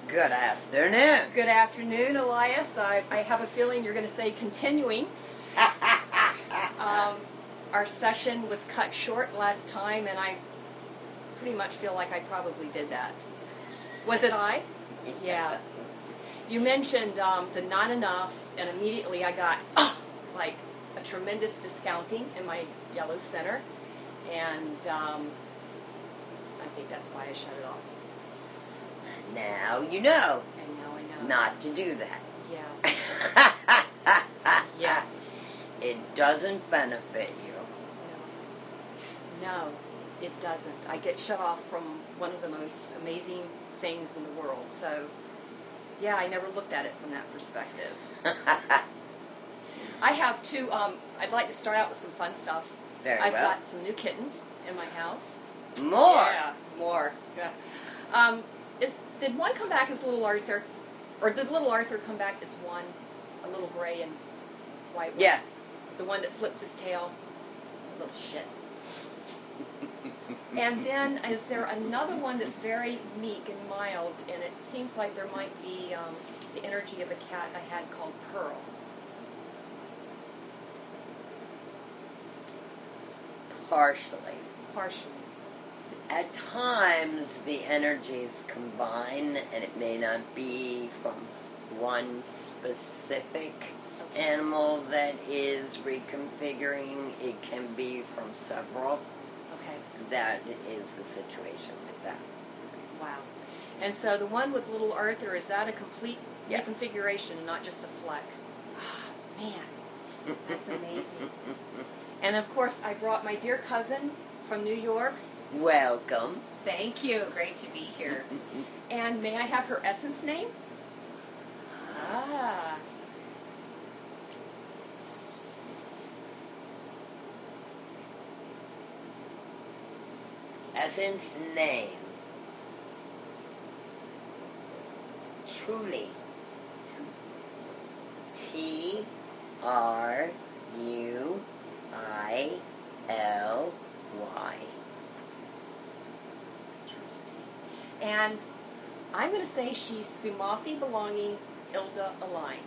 Good afternoon. Good afternoon, Elias. I have a feeling you're going to say continuing. Our session was cut short last time, and I pretty much feel like I probably did that. Was it I? Yeah. You mentioned the not enough, and immediately I got like a tremendous discounting in my yellow center, and I think that's why I shut it off. Now you know. And now I know. Not to do that. Yeah. Yes. It doesn't benefit you. No, it doesn't. I get shut off from one of the most amazing things in the world. So, yeah, I never looked at it from that perspective. I have two, I'd like to start out with some fun stuff. I've got some new kittens in my house. More? Yeah, more. Yeah. Did one come back as little Arthur? Or did little Arthur come back as one, a little gray and white one? Yes. The one that flips his tail? Little shit. And then is there another one that's very meek and mild, and it seems like there might be the energy of a cat I had called Pearl. Partially. At times the energies combine, and it may not be from one specific animal that is reconfiguring. It can be from several. Okay. That is the situation with that. Wow. And so the one with little Arthur, is that a complete reconfiguration and not just a fleck? Oh, man. That's amazing. And of course, I brought my dear cousin from New York. Welcome. Thank you. Great to be here. And may I have her essence name? Essence name. Truly. Truily. And I'm going to say she's Sumafi belonging, Ilda aligned.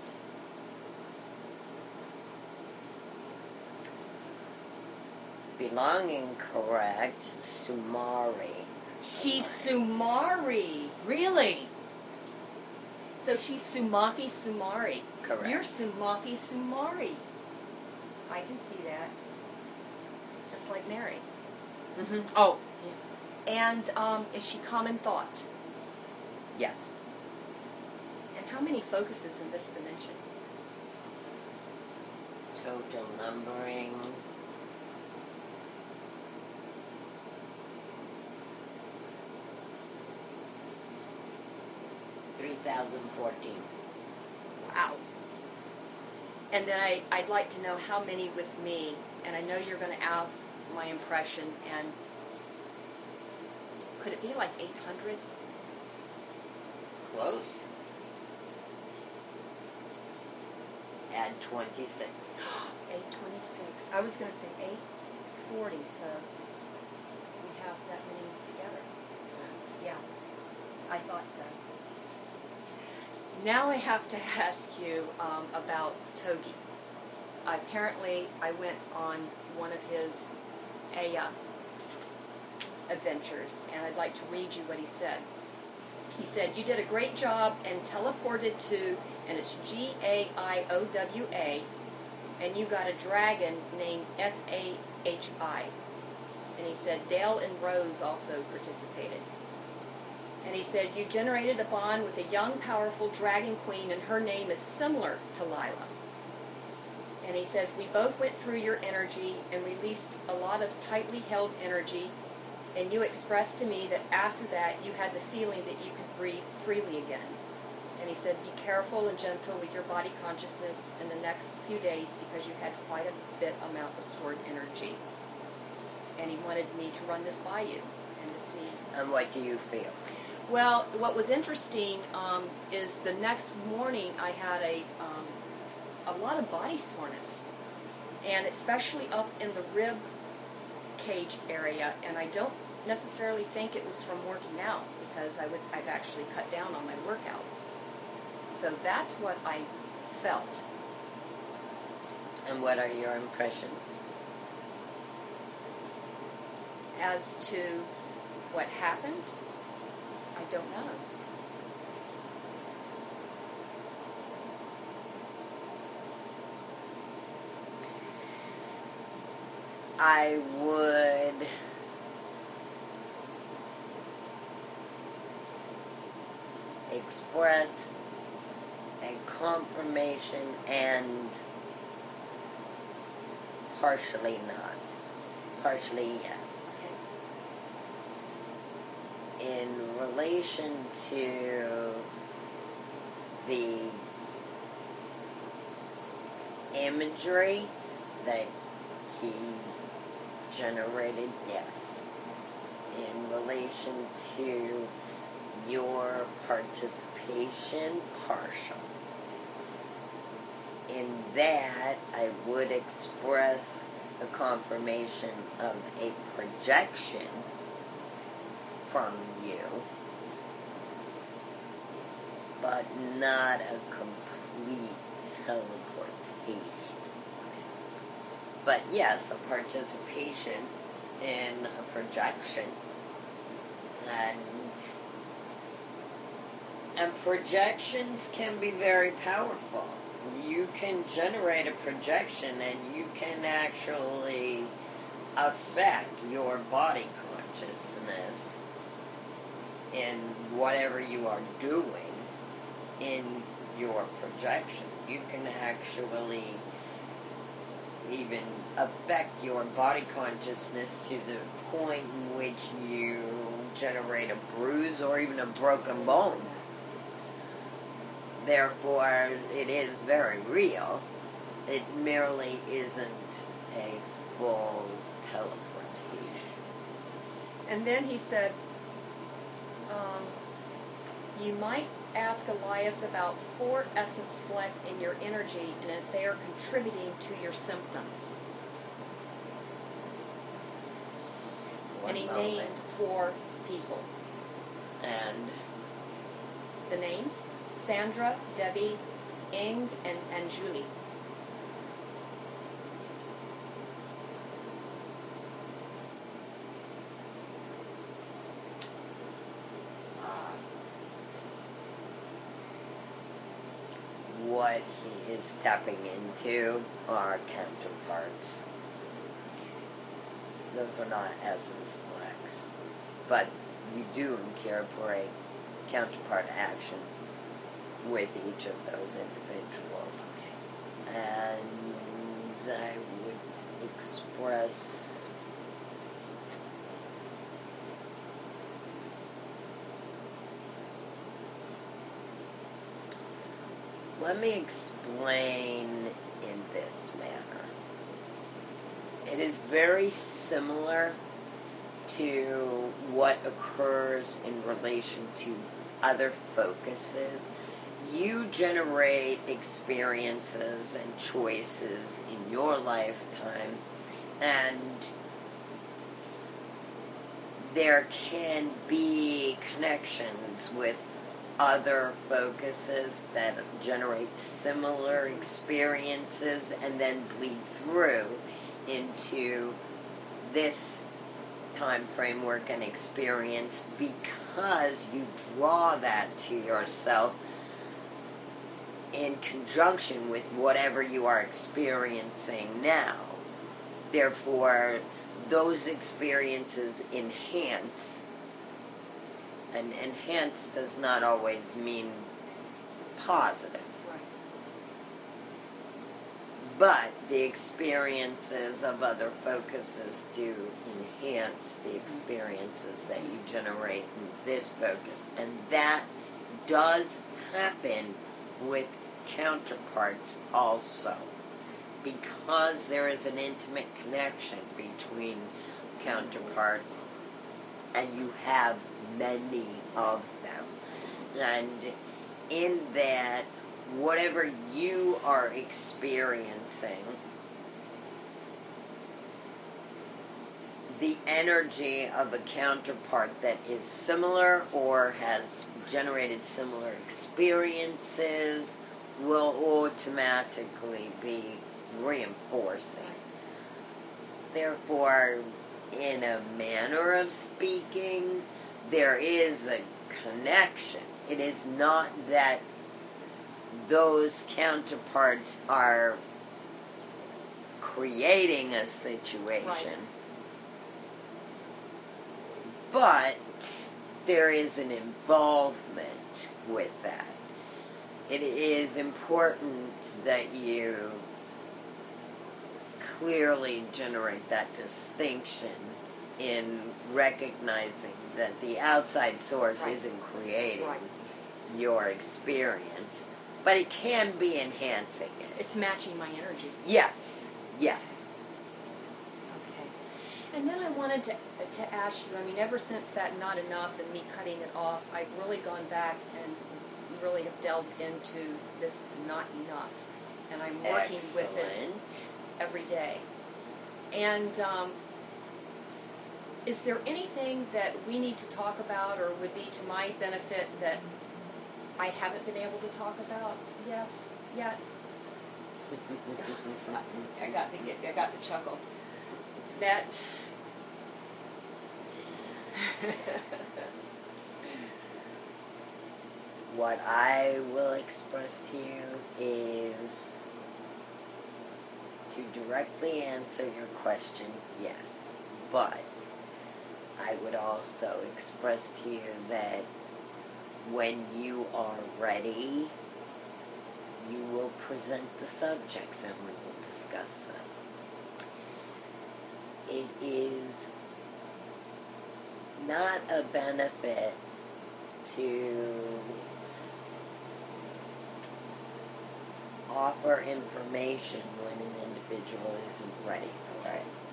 Belonging correct, Sumari. She's Sumari. Really? So she's Sumafi Sumari. Correct. You're Sumafi Sumari. I can see that. Just like Mary. Mm-hmm. Oh. Yeah. And is she common thought? Yes. And how many focuses in this dimension? Total numbering. $3,014. Wow. And then I'd like to know how many with me. And I know you're going to ask my impression. And could it be like 800? Close. Add 26. 826. I was going to say 840, so we have that many together. Yeah, I thought so. Now I have to ask you about Togi. Apparently, I went on one of his Aya adventures, and I'd like to read you what he said. He said, you did a great job and teleported to, and it's G-A-I-O-W-A, and you got a dragon named S-A-H-I. And he said, Dale and Rose also participated. And he said, you generated a bond with a young, powerful dragon queen, and her name is similar to Lila. And he says, we both went through your energy and released a lot of tightly held energy, and you expressed to me that after that you had the feeling that you could breathe freely again. And he said, be careful and gentle with your body consciousness in the next few days because you had quite a bit amount of stored energy. And he wanted me to run this by you and to see. And what do you feel? Well, what was interesting is the next morning I had a lot of body soreness, and especially up in the rib cage area, and I don't necessarily think it was from working out because I've actually cut down on my workouts. So that's what I felt. And what are your impressions? As to what happened, I don't know. I would express a confirmation and partially not. Partially yes. In relation to the imagery that he generated, yes. In relation to your participation, partial. In that, I would express the confirmation of a projection from you, but not a complete teleportation. But yes, a participation in a projection. And projections can be very powerful. You can generate a projection and you can actually affect your body consciousness in whatever you are doing in your projection. You can actually even affect your body consciousness to the point in which you generate a bruise or even a broken bone. Therefore, it is very real. It merely isn't a full teleportation. And then he said, you might ask Elias about 4 essence fleck in your energy and if they are contributing to your symptoms. And he named 4 people. And the names? Sandra, Debbie, Ing, and Julie. What he is tapping into are counterparts. Those are not essence flex, but you do incorporate counterpart action with each of those individuals. And I would express let me explain in this manner. It is very similar to what occurs in relation to other focuses. You generate experiences and choices in your lifetime, and there can be connections with other focuses that generate similar experiences and then bleed through into this time framework and experience because you draw that to yourself in conjunction with whatever you are experiencing now. Therefore, those experiences enhance. And enhance does not always mean positive. Right. But the experiences of other focuses do enhance the experiences that you generate in this focus. And that does happen with counterparts also, because there is an intimate connection between counterparts and you have many of them. And in that, whatever you are experiencing, the energy of a counterpart that is similar or has generated similar experiences will automatically be reinforcing. Therefore, in a manner of speaking, there is a connection. It is not that those counterparts are creating a situation. Right. But there is an involvement with that. It is important that you clearly generate that distinction in recognizing that the outside source Right. isn't creating Right. your experience, but it can be enhancing it. It's matching my energy. Yes, yes. Okay. And then I wanted to ask you, I mean, ever since that not enough and me cutting it off, I've really gone back and really have delved into this not enough. And I'm working with it Excellent. every day. And is there anything that we need to talk about or would be to my benefit that I haven't been able to talk about? Yes, yet. I got the chuckle. That What I will express to you is to directly answer your question, yes. But I would also express to you that when you are ready, you will present the subjects and we will discuss them. It is not a benefit to offer information when an individual isn't ready for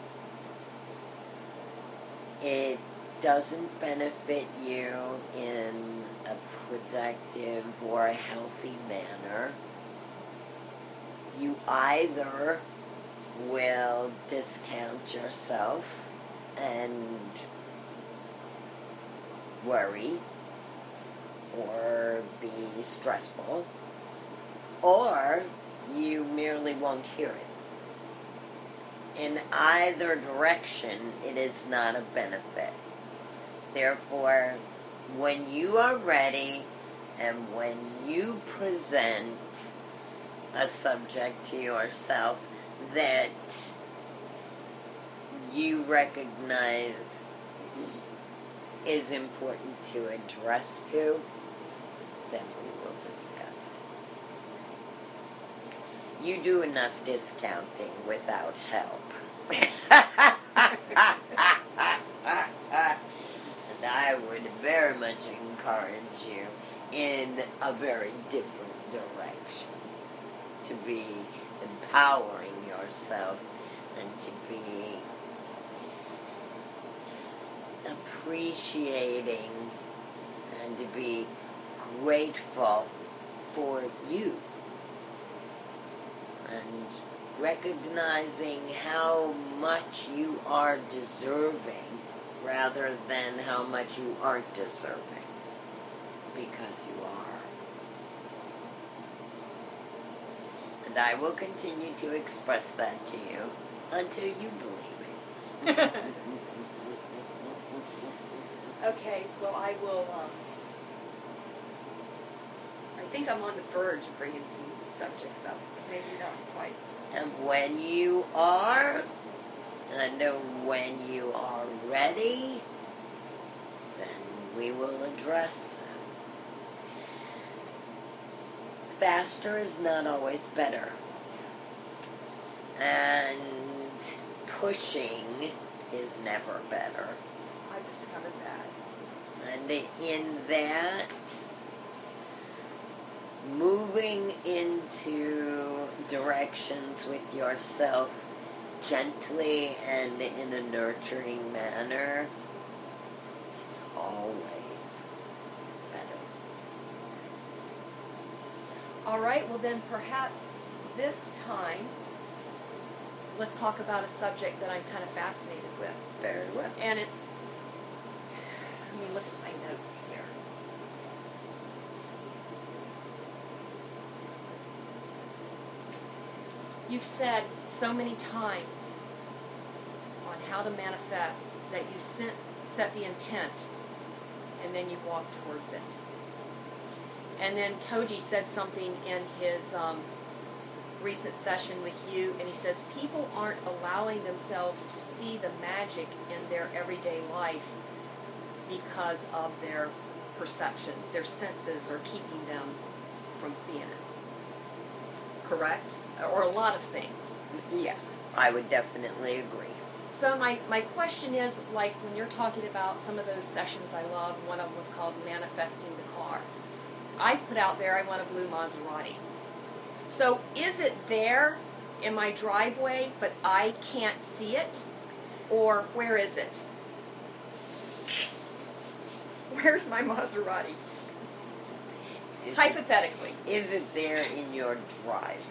it. It doesn't benefit you in a productive or a healthy manner. You either will discount yourself and worry or be stressful, or you merely won't hear it. In either direction, it is not a benefit. Therefore, when you are ready and when you present a subject to yourself that you recognize is important to address to, then we will discuss it. You do enough discounting without help. And I would very much encourage you in a very different direction. To be empowering yourself and to be appreciating and to be grateful for you and recognizing how much you are deserving rather than how much you aren't deserving, because you are. And I will continue to express that to you until you believe it. Okay, well, I will, I think I'm on the verge of bringing some subjects up. Maybe not quite. And when you are, and when you are ready, then we will address them. Faster is not always better. And pushing is never better. I've discovered that. And in that, moving into directions with yourself gently and in a nurturing manner is always better. All right, well then perhaps this time let's talk about a subject that I'm kind of fascinated with. Very well. And it's, let me look at my notes here. You've said so many times on how to manifest that you set the intent and then you walk towards it. And then Toji said something in his recent session with you, and he says people aren't allowing themselves to see the magic in their everyday life because of their perception. Their senses are keeping them from seeing it. Correct? Or a lot of things. Yes, I would definitely agree. So my question is, like when you're talking about some of those sessions I love, one of them was called Manifesting the Car. I've put out there I want a blue Maserati. So is it there in my driveway, but I can't see it? Or where is it? Where's my Maserati? Hypothetically. Is it there in your driveway?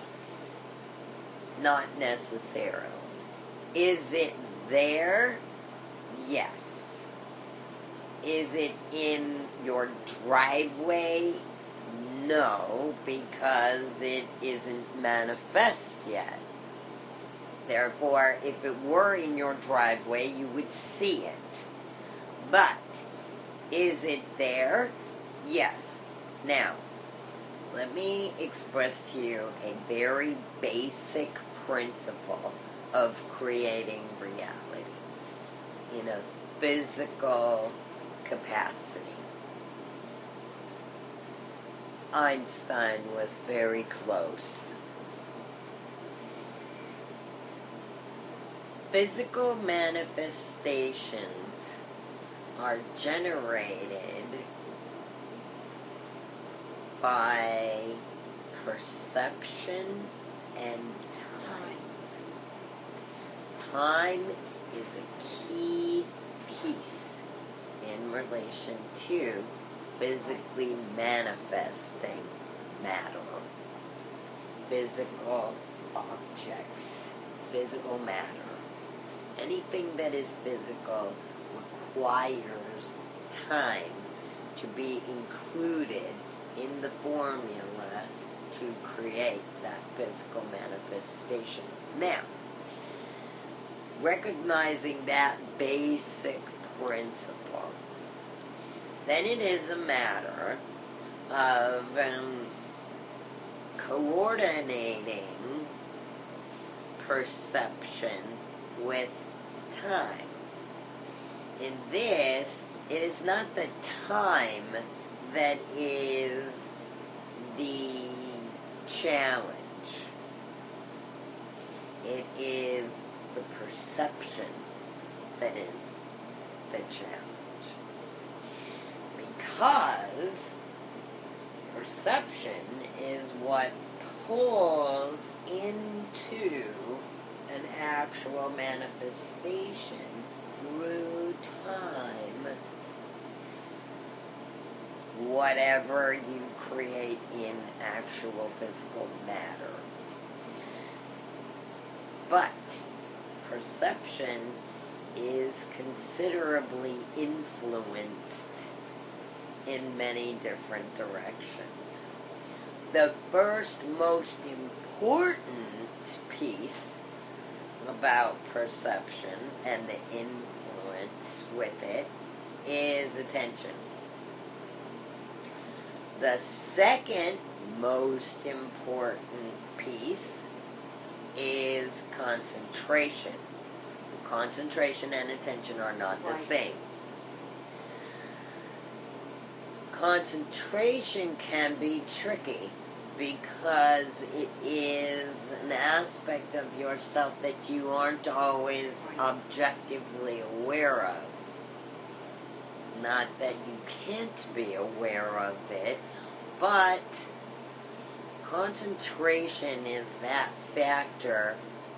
Not necessarily. Is it there? Yes. Is it in your driveway? No, because it isn't manifest yet. Therefore, if it were in your driveway, you would see it. But, is it there? Yes. Now, let me express to you a very basic principle of creating reality in a physical capacity. Einstein was very close. Physical manifestations are generated by perception and time. Time is a key piece in relation to physically manifesting matter, physical objects, physical matter. Anything that is physical requires time to be included in the formula to create that physical manifestation. Now, recognizing that basic principle, then it is a matter of coordinating perception with time. In this, it is not the time that is the challenge. It is the perception that is the challenge. Because perception is what pulls into an actual manifestation through time whatever you create in actual physical matter. But perception is considerably influenced in many different directions. The first most important piece about perception and the influence with it is attention. The second most important piece is concentration. Concentration and attention are not the same. Concentration can be tricky because it is an aspect of yourself that you aren't always objectively aware of. Not that you can't be aware of it, but concentration is that factor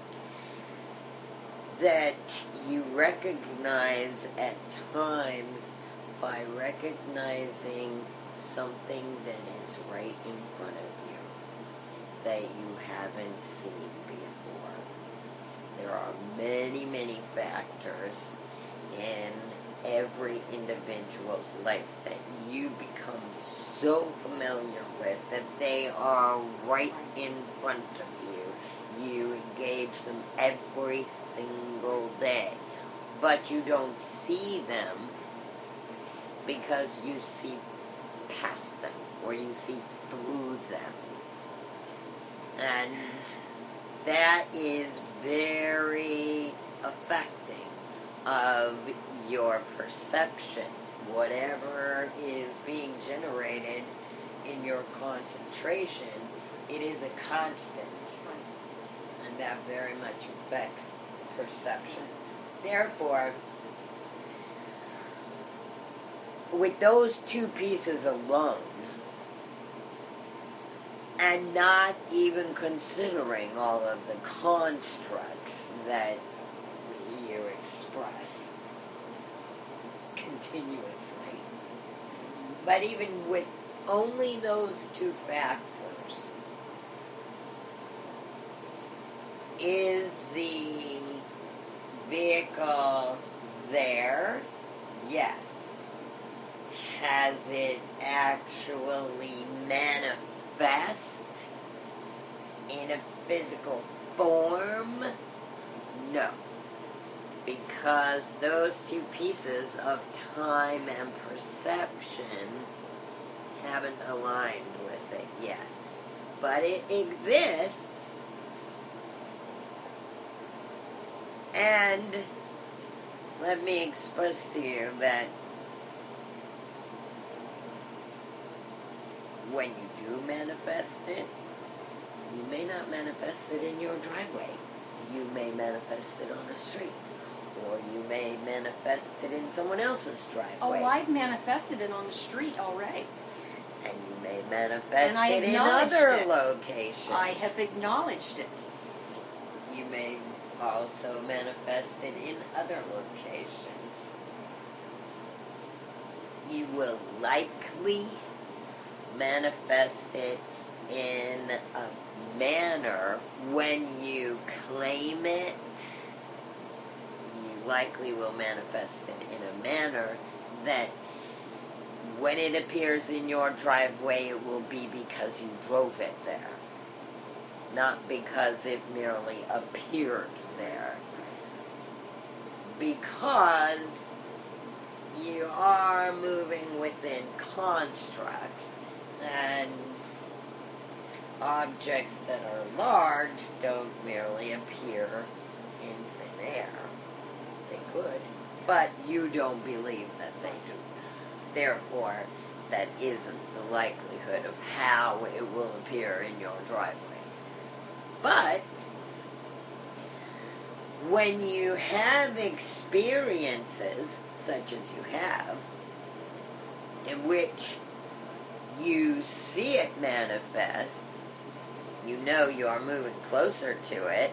that you recognize at times by recognizing something that is right in front of you that you haven't seen before. there are many, many factors in every individual's life that you become so familiar with that they are right in front of you. You engage them every single day, but you don't see them because you see past them or you see through them. And that is very affecting of your perception. Whatever is being generated in your concentration, it is a constant. And that very much affects perception. Therefore, with those two pieces alone, and not even considering all of the constructs that you express continuously, but even with only those two factors, is the vehicle there? Yes. Has it actually manifest in a physical form? No. Because those two pieces of time and perception haven't aligned with it yet. But it exists. And let me express to you that when you do manifest it, you may not manifest it in your driveway. You may manifest it on a street. Or you may manifest it in someone else's driveway. Oh, I've manifested it on the street already. And you may manifest it in other locations. I have acknowledged it. You may also manifest it in other locations. You will likely manifest it in a manner when you claim it. You likely will manifest it in a manner that when it appears in your driveway, it will be because you drove it there, not because it merely appeared there. Because you are moving within constructs, and objects that are large don't merely appear in thin air. They could, but you don't believe that they do. Therefore, that isn't the likelihood of how it will appear in your driveway. But when you have experiences such as you have, in which you see it manifest, you know you are moving closer to it.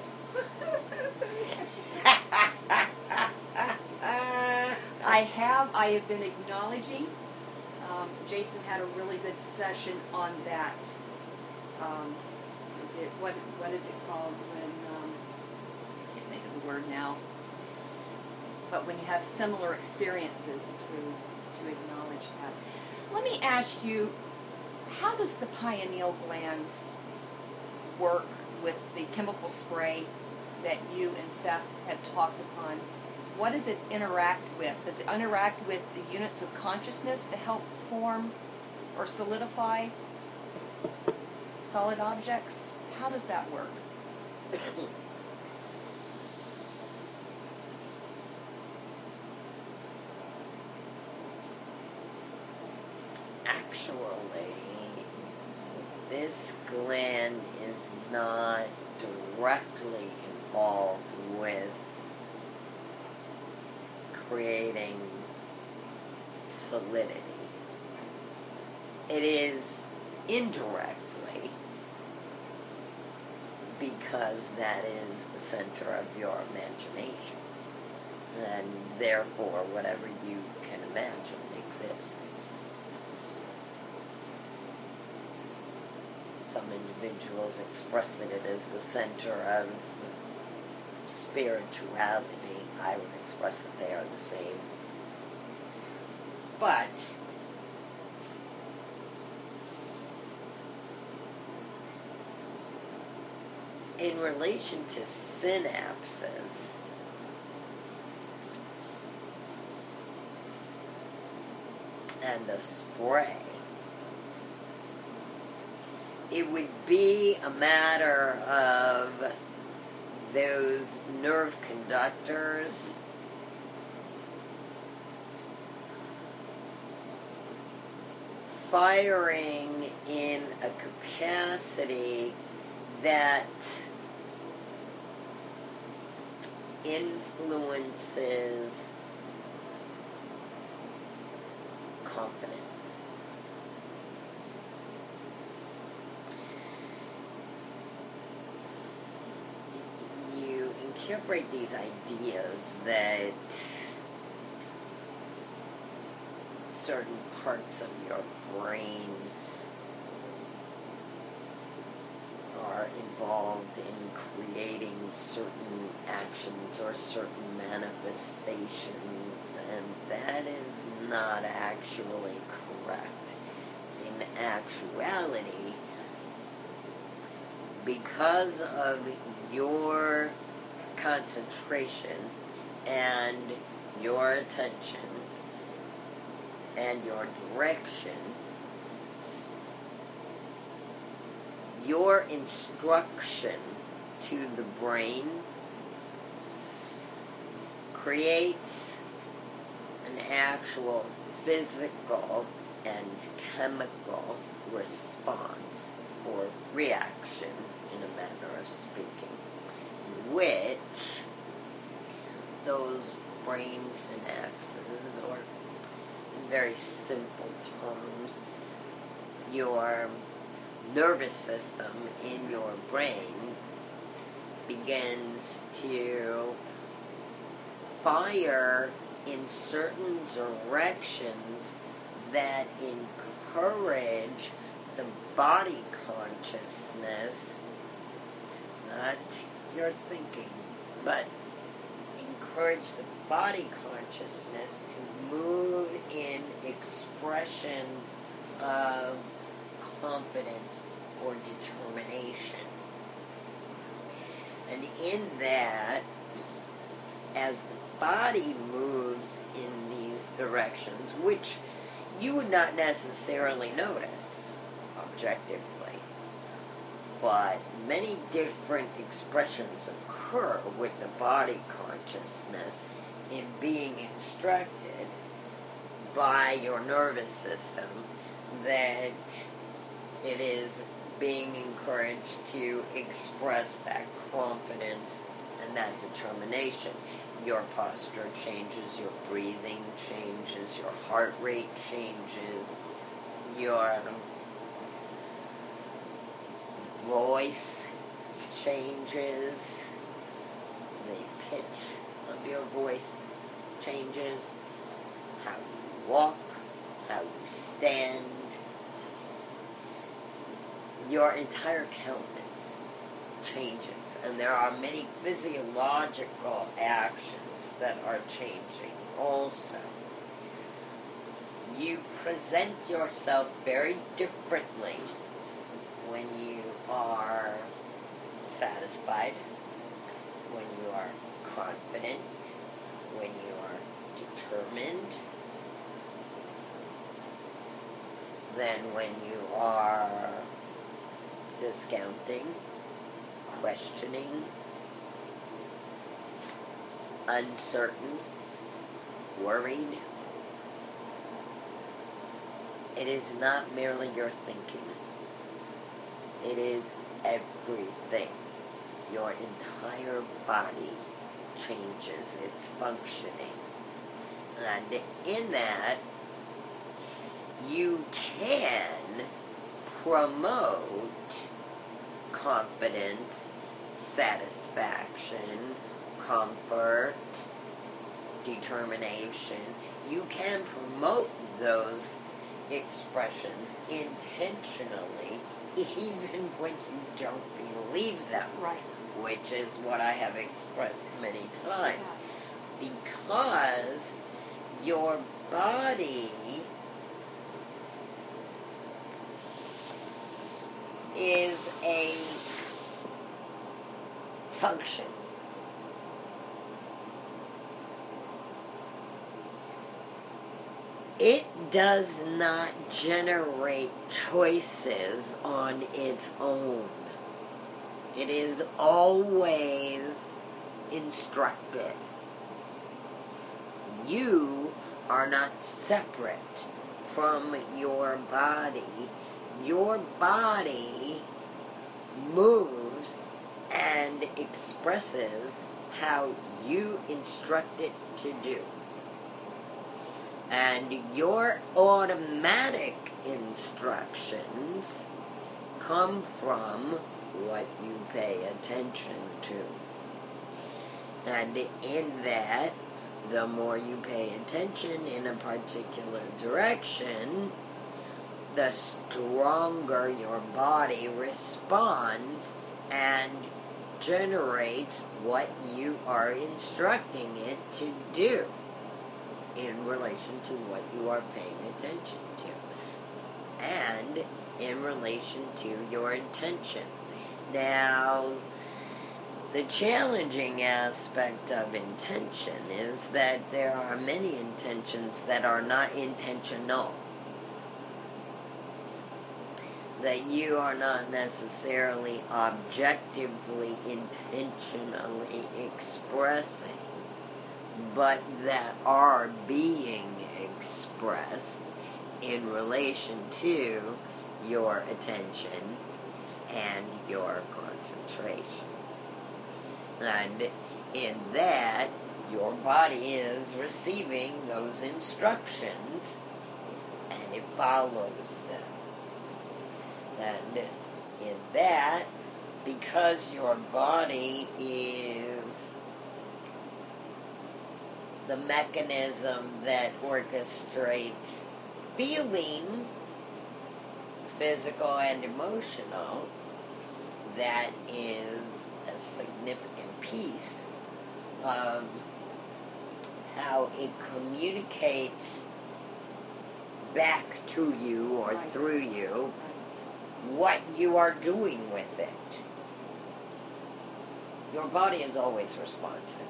I have been acknowledging. Jason had a really good session on that. What is it called when I can't think of the word now. But when you have similar experiences, to acknowledge that. Let me ask you, how does the pineal gland work with the chemical spray that you and Seth have talked upon? What does it interact with? Does it interact with the units of consciousness to help form or solidify solid objects? How does that work? Actually, this gland is not directly involved with creating solidity. It is indirectly, because that is the center of your imagination. And therefore, whatever you can imagine exists. Some individuals express it as the center of spirituality, I would express that they are the same. But in relation to synapses, and the spray, it would be a matter of those nerve conductors firing in a capacity that influences confidence. You incorporate these ideas that certain parts of your brain are involved in creating certain actions or certain manifestations, and that is not actually correct. In actuality, because of your concentration and your attention and your direction, your instruction to the brain creates an actual physical and chemical response or reaction, in a manner of speaking, in which those brain synapses, or in very simple terms, your nervous system in your brain begins to fire in certain directions that encourage the body consciousness, not your thinking, but encourage the body consciousness to move in expressions of confidence or determination. And in that, as the body moves in these directions, which you would not necessarily notice objectively, but many different expressions occur with the body consciousness in being instructed by your nervous system that it is being encouraged to express that confidence and that determination. Your posture changes, your breathing changes, your heart rate changes, your voice changes, the pitch of your voice changes, how you walk, how you stand. Your entire countenance changes, and there are many physiological actions that are changing also. You present yourself very differently when you are satisfied, when you are confident, when you are determined, than when you are discounting, questioning, uncertain, worried. It is not merely your thinking. It is everything. Your entire body changes its functioning. And in that, you can promote confidence, satisfaction, comfort, determination. You can promote those expressions intentionally, even when you don't believe them. Right. which is what I have expressed many times. Because your body is a function. It does not generate choices on its own. It is always instructed. You are not separate from your body. Your body moves and expresses how you instruct it to do. And your automatic instructions come from what you pay attention to. And in that, the more you pay attention in a particular direction, the stronger your body responds and generates what you are instructing it to do in relation to what you are paying attention to, and in relation to your intention. Now, the challenging aspect of intention is that there are many intentions that are not intentional, that you are not necessarily objectively, intentionally expressing, but that are being expressed in relation to your attention and your concentration. And in that, your body is receiving those instructions, and it follows them. And in that, because your body is the mechanism that orchestrates feeling, physical and emotional, that is a significant piece of how it communicates back to you or through you what you are doing with it. Your body is always responsive.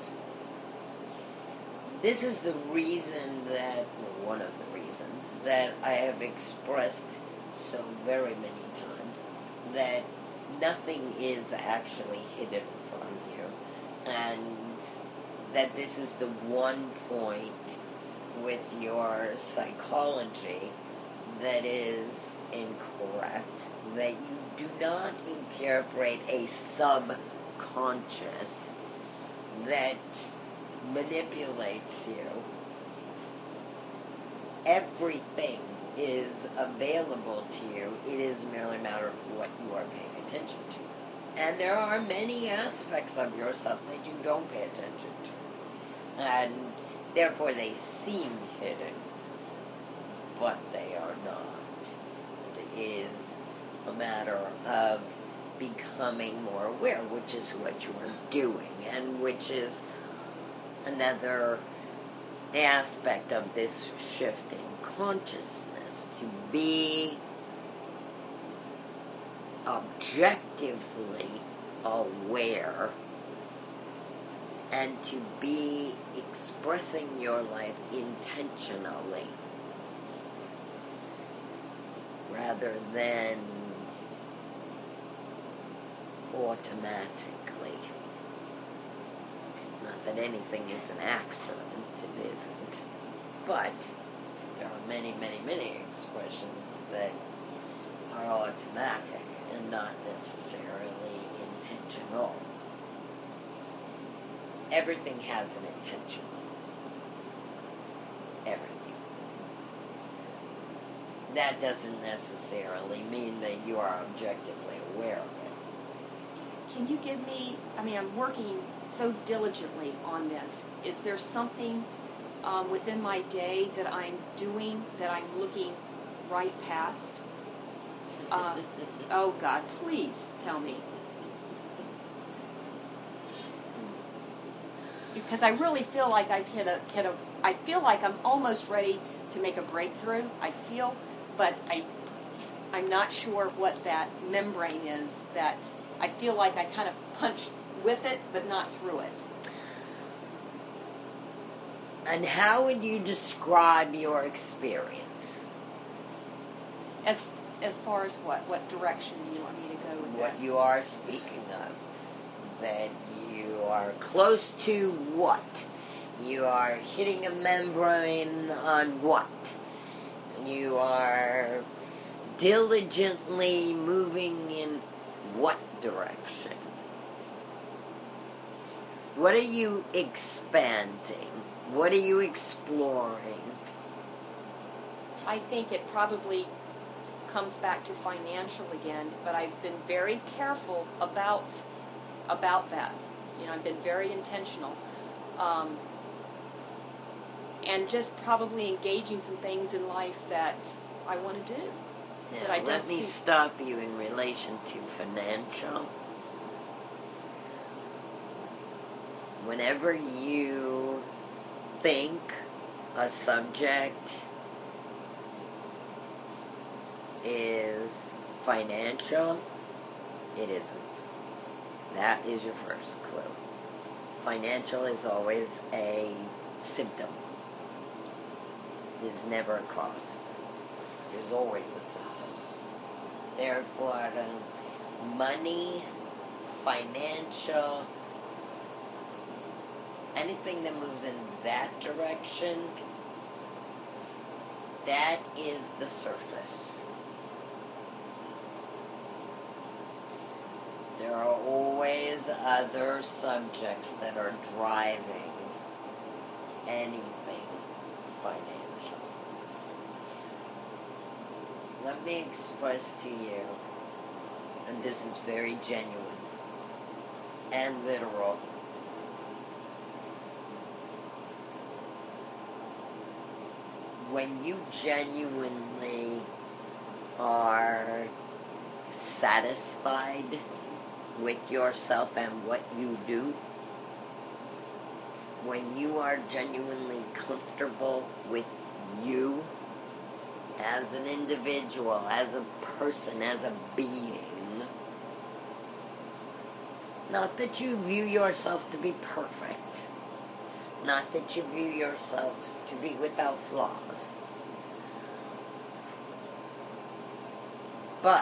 This is the reason that, well, one of the reasons, that I have expressed so very many times that nothing is actually hidden from you, and that this is the one point with your psychology that is incorrect, that you do not incorporate a subconscious that manipulates you. Everything is available to you. It is merely a matter of what you are paying attention to. And there are many aspects of yourself that you don't pay attention to. And therefore they seem hidden, but they are not. It is a matter of becoming more aware, which is what you are doing, and which is another aspect of this shift in consciousness, to be objectively aware and to be expressing your life intentionally rather than automatically. Not that anything is an accident, it isn't. But there are many, many, many expressions that are automatic and not necessarily intentional. Everything has an intention. Everything. That doesn't necessarily mean that you are objectively aware of it. Can you give me, I'm working so diligently on this. Is there something within my day that I'm doing that I'm looking right past? Oh, God, please tell me. because I really feel like I've hit a. I feel like I'm almost ready to make a breakthrough. I feel, but I'm not sure what that membrane is. That I feel like I kind of punched with it, but not through it. And how would you describe your experience? As far as what? What direction do you want me to go with What that? you are speaking of. That you are close to what? You are hitting a membrane on what? You are diligently moving in what direction? What are you expanding? What are you exploring? I think it probably comes back to financial again, but I've been very careful about that. You know, I've been very intentional. And just probably engaging some things in life that I want to do. Now, let me stop you in relation to financial. Whenever you think a subject is financial, it isn't. That is your first clue. Financial is always a symptom. It is never a cause. There's always a symptom. Therefore, money, financial, anything that moves in that direction, that is the surface. There are always other subjects that are driving anything financial. Let me express to you, and this is very genuine and literal, when you genuinely are satisfied with yourself and what you do, when you are genuinely comfortable with you as an individual, as a person, as a being, not that you view yourself to be perfect, not that you view yourselves to be without flaws, but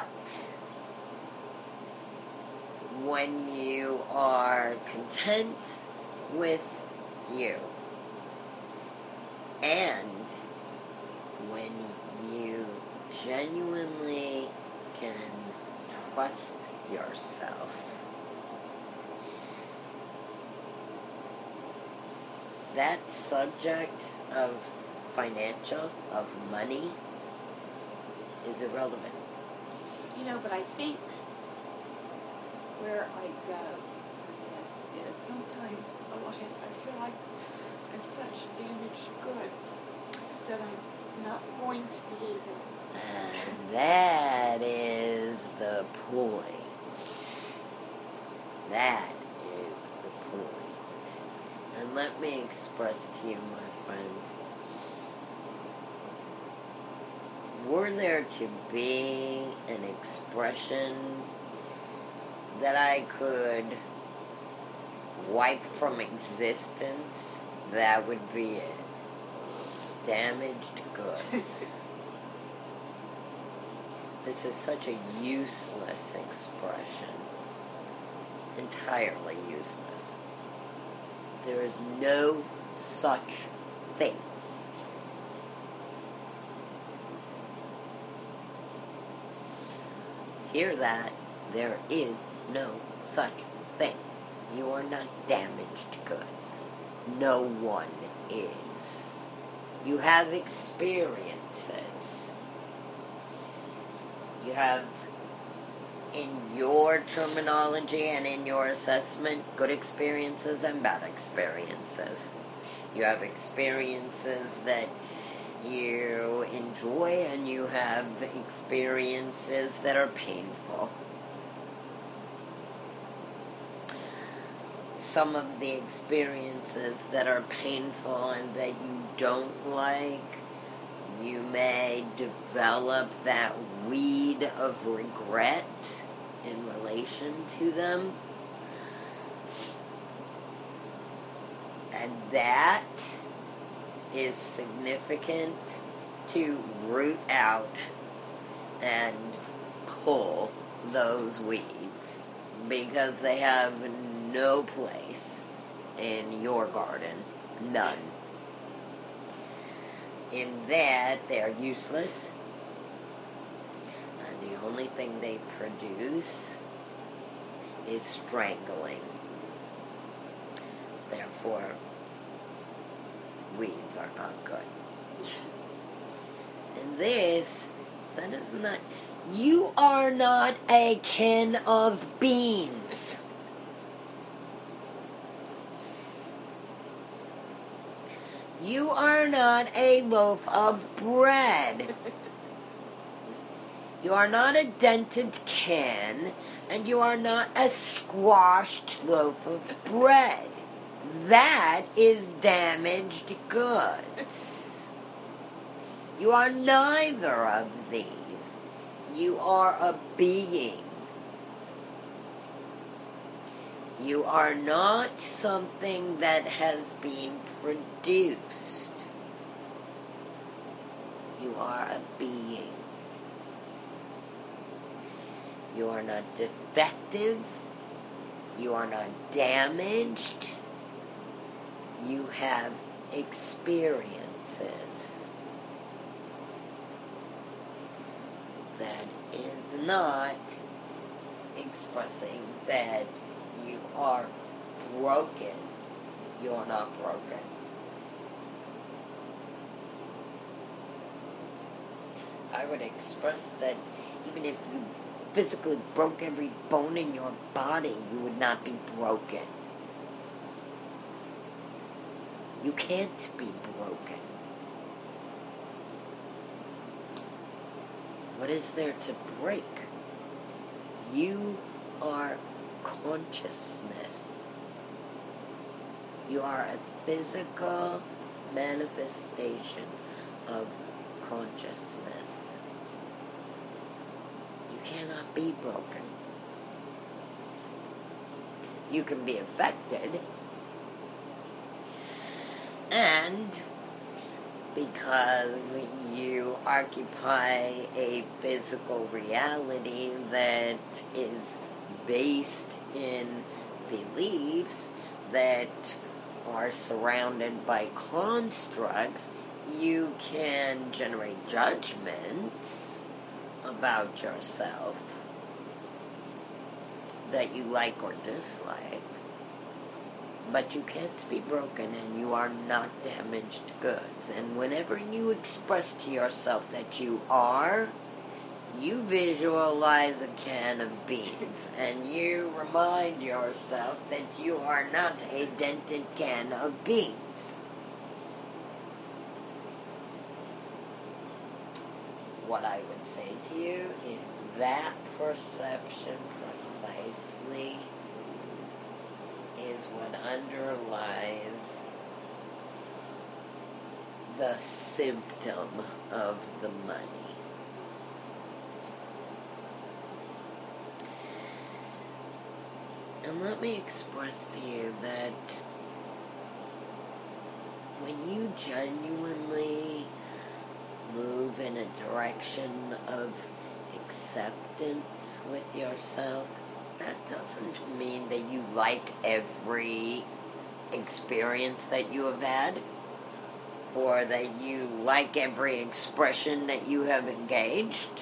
when you are content with you, and when you genuinely can trust yourself, that subject of financial, of money, is irrelevant. You know, but I think where I go with this is sometimes, Elias, I feel like I'm such damaged goods that I'm not going to be able. And that is the point. That is the point. And let me express to you, my friend, were there to be an expression that I could wipe from existence, that would be it. Damaged goods. This is such a useless expression. Entirely useless. There is no such thing. Hear that? There is no such thing. You are not damaged goods. No one is. You have experiences. You have, in your terminology and in your assessment, good experiences and bad experiences. You have experiences that you enjoy, and you have experiences that are painful. some of the experiences that are painful and that you don't like, you may develop that weed of regret in relation to them. And that is significant to root out and pull those weeds, because they have no place in your garden. None. In that, they're useless, and the only thing they produce is strangling. Therefore, weeds are not good. And that is not, you are not a can of beans. You are not a loaf of bread. You are not a dented can, and you are not a squashed loaf of bread. That is damaged goods. You are neither of these. You are a being. You are not something that has been produced. You are a being. You are not defective. You are not damaged. You have experiences. That is not expressing that you are broken. You are not broken. I would express that even if you physically broke every bone in your body, you would not be broken. You can't be broken. What is there to break? You are consciousness. You are a physical manifestation of consciousness. You cannot be broken. You can be affected, and because you occupy a physical reality that is based in beliefs that are surrounded by constructs, you can generate judgments about yourself that you like or dislike. But you can't be broken, and you are not damaged goods. And whenever you express to yourself that you are, you visualize a can of beans, and you remind yourself that you are not a dented can of beans. What I would say to you is that perception precisely is what underlies the symptom of the money. And let me express to you that when you genuinely move in a direction of acceptance with yourself, that doesn't mean that you like every experience that you have had, or that you like every expression that you have engaged.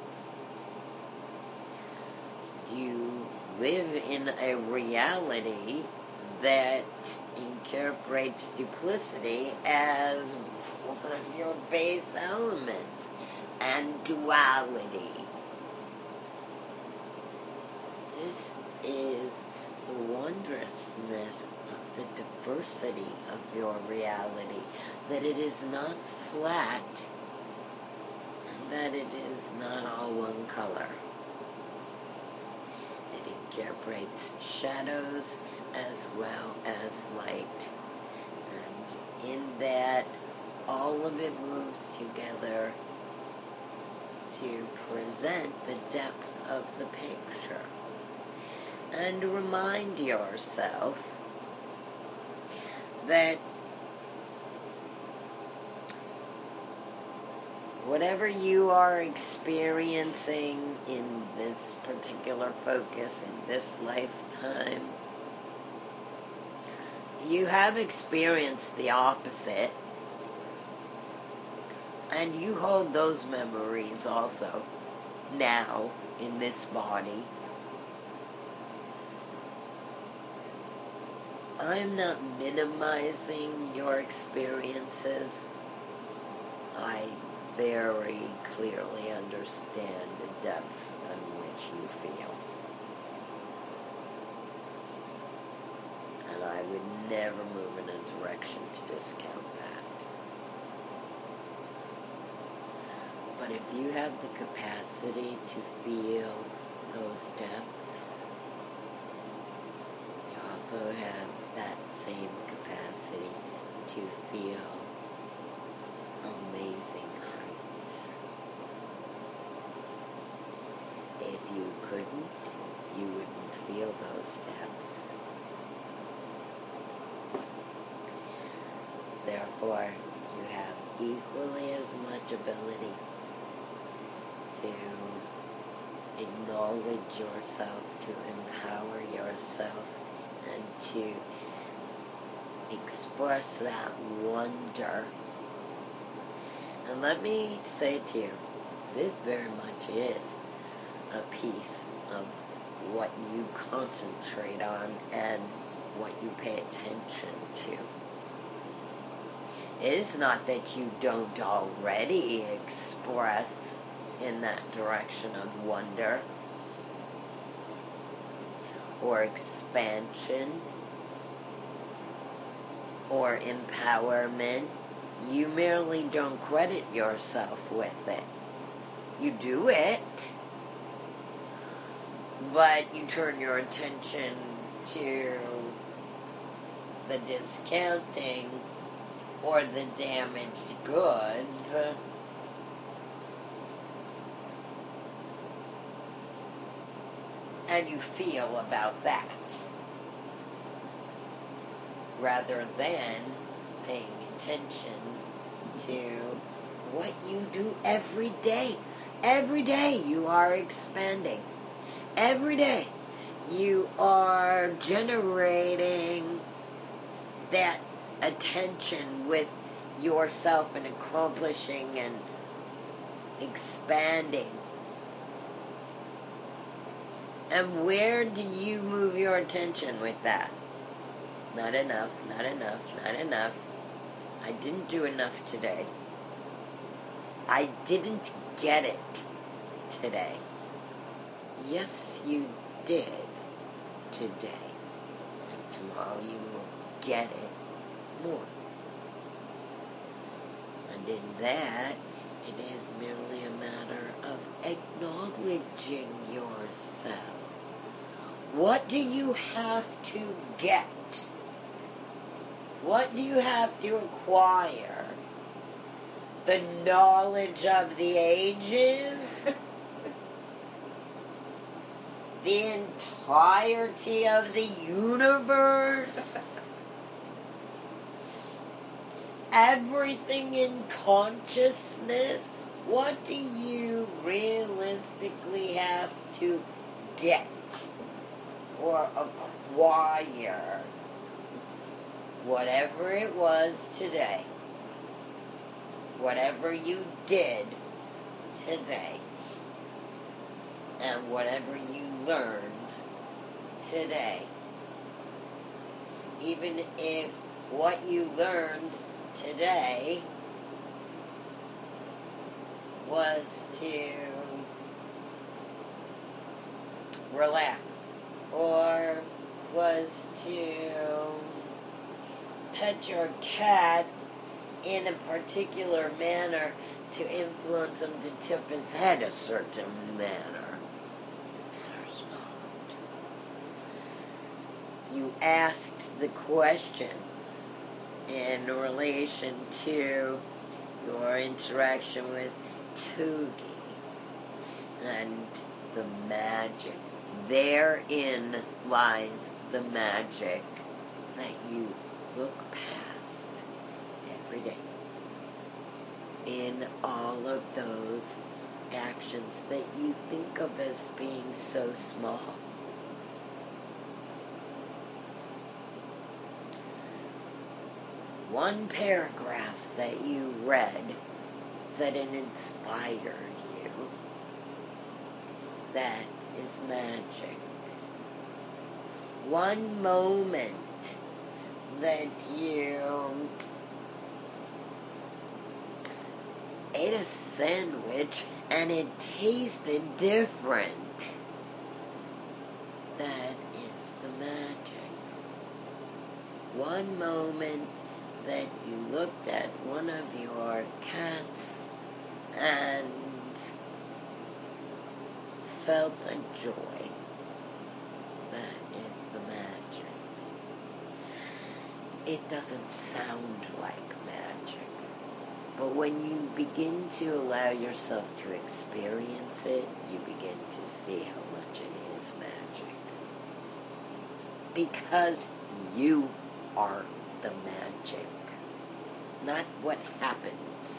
You live in a reality that incorporates duplicity as one of your base elements, and duality. This is the wondrousness of the diversity of your reality, that it is not flat, and that it is not all one color. It incorporates shadows, as well as light. And in that, all of it moves together to present the depth of the picture. And remind yourself that whatever you are experiencing in this particular focus, in this lifetime, you have experienced the opposite, and you hold those memories also now in this body. I'm not minimizing your experiences. I very clearly understand the depths in which you feel. And I would never move in a direction to discount that. But if you have the capacity to feel those depths, you also have that same capacity to feel amazing heights. If you couldn't, you wouldn't feel those depths. Therefore, you have equally as much ability to acknowledge yourself, to empower yourself, and to express that wonder. And let me say to you, this very much is a piece of what you concentrate on and what you pay attention to. It is not that you don't already express in that direction of wonder or expansion or empowerment. You merely don't credit yourself with it. You do it, but you turn your attention to the discounting or the damaged goods. And you feel about that, rather than paying attention to what you do every day. Every day you are expanding. Every day you are generating that attention with yourself and accomplishing and expanding. And where do you move your attention with that? Not enough, not enough, not enough. I didn't do enough today. I didn't get it today. Yes, you did today. And tomorrow you will get it more. And in that, it is merely a matter of acknowledging yourself. What do you have to get? What do you have to acquire? The knowledge of the ages? The entirety of the universe? Everything in consciousness? What do you realistically have to get or acquire? Whatever it was today, whatever you did today, and whatever you learned today, even if what you learned today was to relax, or was to pet your cat in a particular manner to influence him to tip his head a certain manner. Matters not. you asked the question in relation to your interaction with Toogie and the magic. Therein lies the magic that you look past every day in all of those actions that you think of as being so small. One paragraph that you read that it inspired you, that is magic. One moment that you ate a sandwich and it tasted different, that is the magic. One moment that you looked at one of your cats and felt a joy, that is the magic. It doesn't sound like magic, but when you begin to allow yourself to experience it, you begin to see how much it is magic. Because you are the magic, not what happens.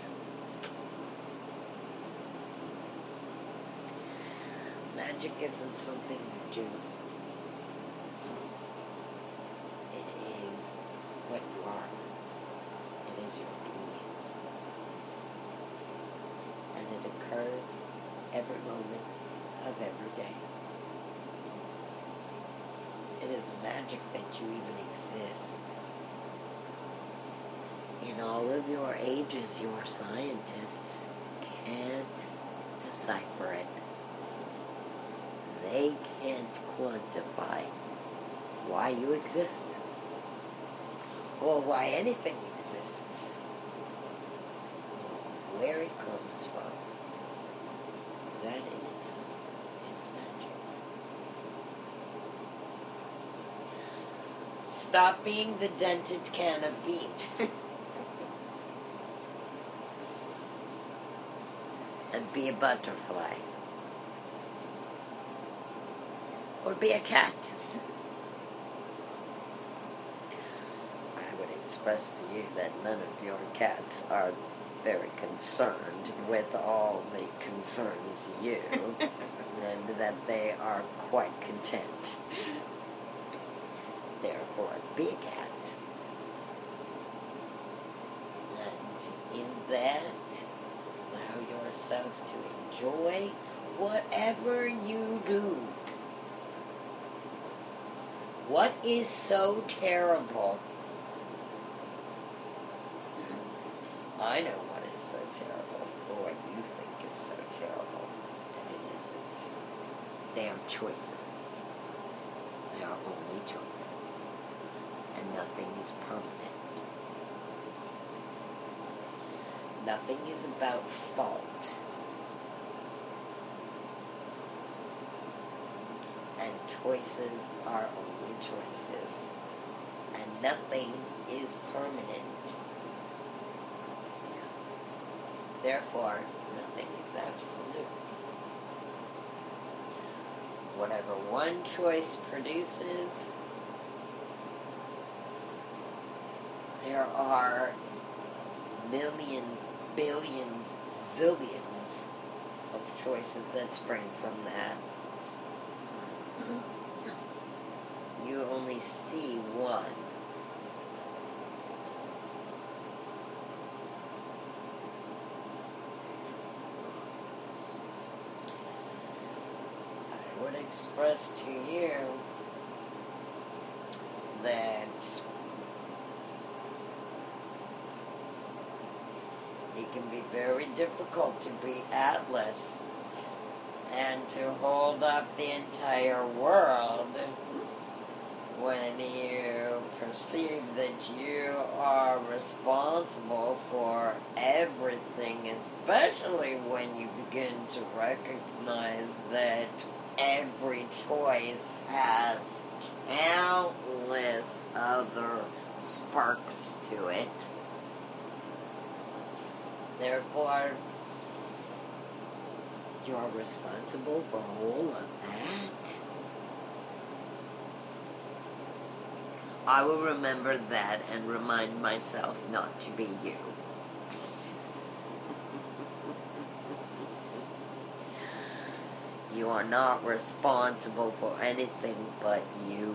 Magic isn't something you do. It is what you are. It is your being. And it occurs every moment of every day. It is magic that you even exist. In all of your ages, your scientists can't decipher it. They can't quantify why you exist or why anything exists, where it comes from. That is magic. Stop being the dented can of beans and be a butterfly. Or be a cat. I would express to you that none of your cats are very concerned with all that concerns you, and that they are quite content. Therefore, be a cat. And in that, allow yourself to enjoy whatever you do. What is so terrible? I know what is so terrible, or what you think is so terrible, and it isn't. They are choices. They are only choices. And nothing is permanent. Nothing is about fault. And choices are only choices. And nothing is permanent. Therefore, nothing is absolute. Whatever one choice produces, there are millions, billions, zillions of choices that spring from that. You only see one. I would express to you that it can be very difficult to be Atlas and to hold up the entire world when you perceive that you are responsible for everything, especially when you begin to recognize that every choice has countless other sparks to it. Therefore, you're responsible for all of that. I will remember that and remind myself not to be you. You are not responsible for anything but you.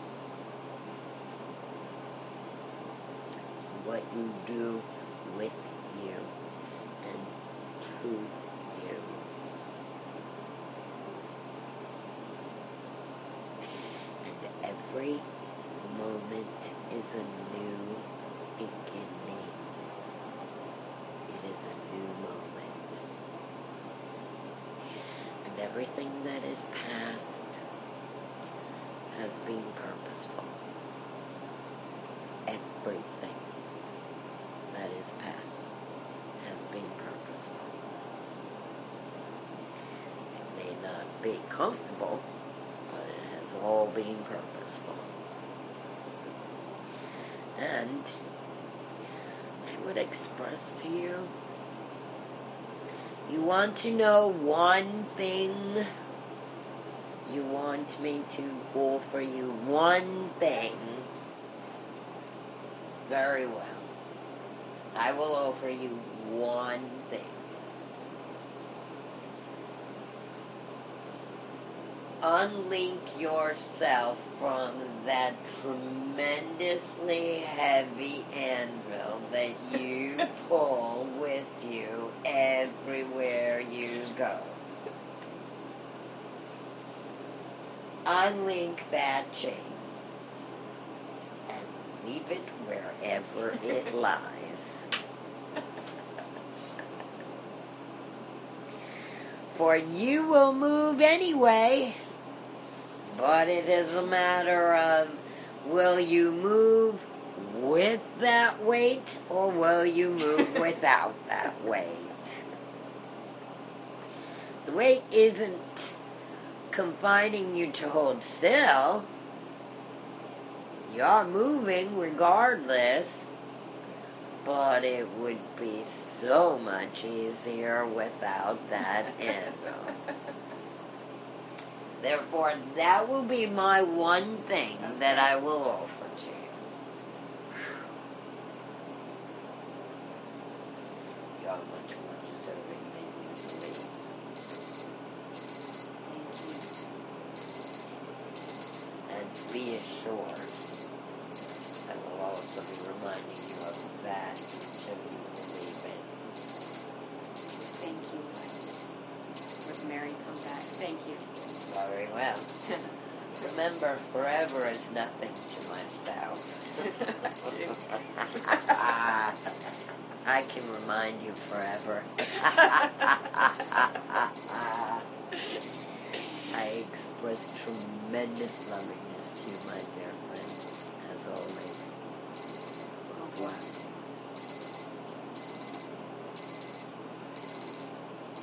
What you do with you and to you. And every moment is a new beginning. It is a new moment. And everything that is past has been purposeful. Everything that is past has been purposeful. It may not be comfortable, but it has all been purposeful. And I would express to you, you want to know one thing, you want me to offer you one thing. Very well. I will offer you one thing. Unlink yourself from that tremendously heavy anvil that you pull with you everywhere you go. Unlink that chain and leave it wherever it lies. For you will move anyway, but it is a matter of, will you move with that weight or will you move without that weight? The weight isn't confining you to hold still. You're moving regardless, but it would be so much easier without that anvil. Therefore, that will be my one thing that I will offer to you. You are much more deserving than you believe. And be assured, I will also be reminding you of that until you believe it. Thank you, Les. Rosemary, come back. Thank you. Very well. Remember, forever is nothing to myself. I can remind you forever. I express tremendous lovingness to you, my dear.